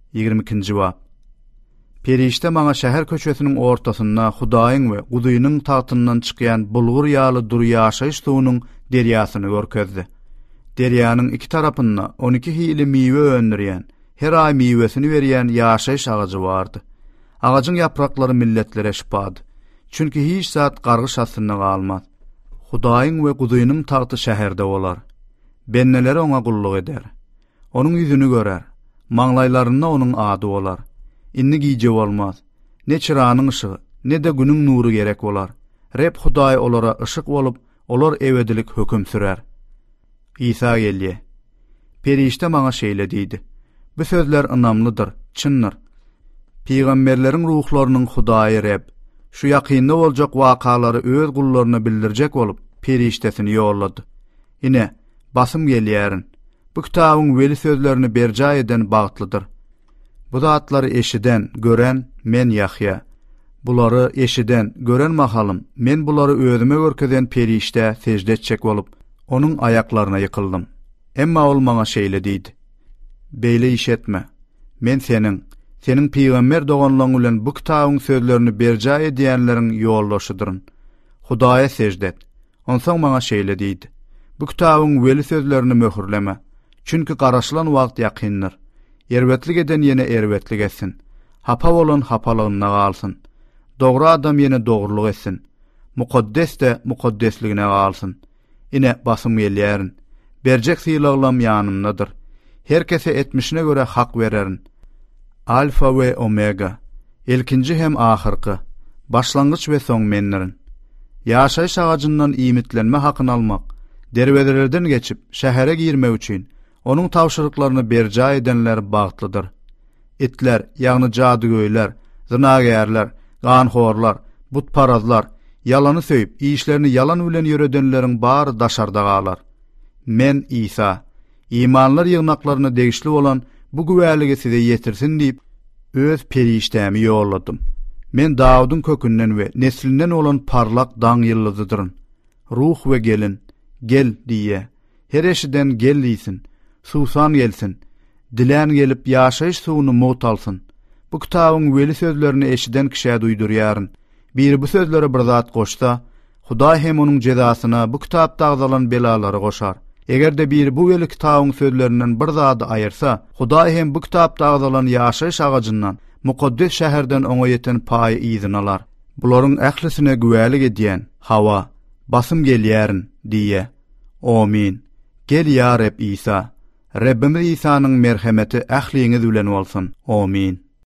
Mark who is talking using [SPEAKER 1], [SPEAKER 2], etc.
[SPEAKER 1] 22-nji bab. Perişte maňa şäher köçesiniň ortasynda Hudaýyň we Gudynyň tagtyndan çykýan bulgur ýaly dur ýaşaýyş suwunyň derýasyny görkezdi. Derýanyň iki tarapynda 12 hili miwe öndürýän, her ay miwesini berýän ýaşaýyş agacy bardy. Agacyň ýapraklary milletlere şipady. Çünki hiç zat gargyş astynda galmaz. Hudaýyň we Gudynyň tagty şäherde bolar. Benneleri ona gulluk eder. Onuň ýüzüni görer. Maňlaýlarynda onuň ady bolar. Inni giýje bolmaz. Ne çyranyň ışıgy, ne de günüň nury gerek bolar. Rep Hudaý olara ışık bolup, olar ebedilik höküm sürer. İsa gelýär. Perişte maňa şeýle diýdi. Bu sözler ynamlydyr, çynnyr. Peýgamberleriň ruhlarynyň Hudaý Reb şu ýakynda boljak wakalary öz gullaryna bildirjek bolup periştesini ýollady. Ine basym gelýärin. Bu kitabyň weli sözlerini berja eden bagtlydyr. Bu zatlary eşiden, gören men Yahya. Bulary eşiden, gören mahalym men bulary özüme görkezen perişte secde etjek bolup onuň ayaklaryna ýykyldym. Emma ol maňa şeýle diýdi. Beýle iş etme. Men seniň peýgamber doganlaryň bilen bu kitabyň sözlerini berja edýänleriň ýoldaşydyryn. Hudaýa secde et. Onsoň maňa şeýle diýdi. Bu kitabyň weli sözlerini möhürleme. Çünki garaşylan wagt ýakyndyr. Erwetlik eden ýene erwetlik etsin. Hapa bolan hapalygyna galsyn. Dogry adam ýene dogruluk etsin. Mukaddes de mukaddesligine galsyn. Ine basym gelýärin. Berjek syýlaglam ýanymdadyr. Herkese etmişine göre hak vererin. Alfa ve Omega, ilkinci hem ahyrky, başlangyç we soň menlerin. Ýaşaýyş agajyndan imitlenme hakyny almak, derwelerden geçip şähere girmek üçin onuň tawşyryklaryny berja edenler bagtlydyr. Itler, ýagny jadygoýlar, zynagarlar, ganhorlar, butparazlar, ýalany söýüp, işlerini yalan bilen ýöredenleriň bary daşarda galar. Men İsa, imanlar ýygnaklaryna degişli bolan bu güwäligi size ýetirsin diýip öz periştämi ýolladym. Men Dawydyň kökünden we neslinden olan parlak daň ýyldyzydyr. Ruh we gelin, gel diýe. Her eşiden gel diýsin. Suwsan gelsin. Dilen gelip ýaşaýyş suwuny mowt alsyn. Bu kitabyň weli sözlerini eşiden kişä duýdurýaryn. Bir bu sözleri bir zat goşsa, Hudaý hem onuň jezasyna bu kitapda azalan belalary goşar. Egerde bir bu weli kitabyň sözlerinden bir zady aýyrsa, Hudaý hem bu kitapda azalan ýaşaýyş agajyndan, mukaddes şäherden oňa ýeten paýy ýyzyn alar. Bularyň ählisine güwälik edýän Hawa, basym gelýärin diýe. Amin. Gel ýa Reb İsa. Rebbimiz İsa'nın merhameti ähliňiz bilen bolsun. Amin.